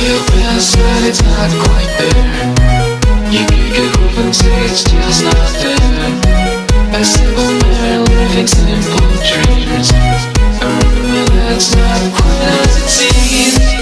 your best, but it's not quite there. You kick it off and say it's just not there. A simple man living simple dreams. A rumor that's not quite as it seems.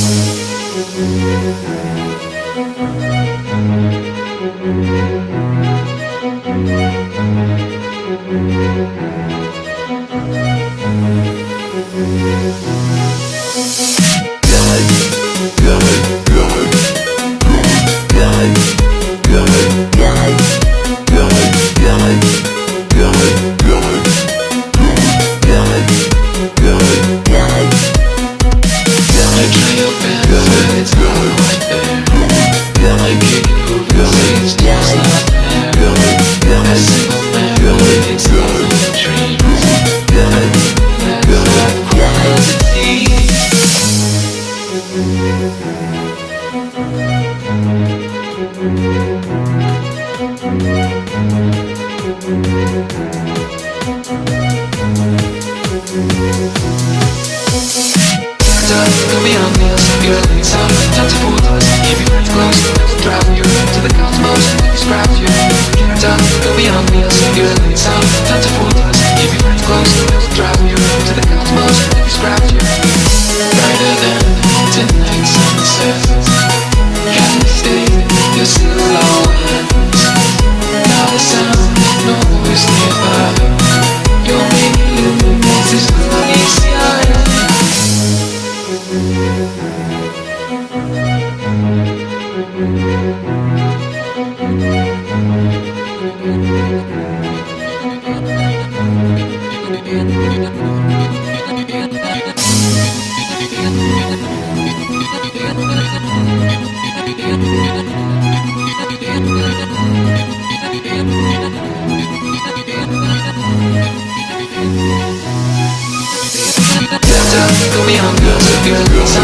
Go beyond the severe leads out. Not to fool us. Keep your friends close. Drive you to the cosmos. Describe you. Go beyond the severe leads out. Not to fool us. Keep your friends close. Drive you to the cosmos. Describe you. Brighter than tonight sunset. Can you stay? You're still ours. Not a sound, no voice nearby. Your meaning is lonely sky. Go beyond the severe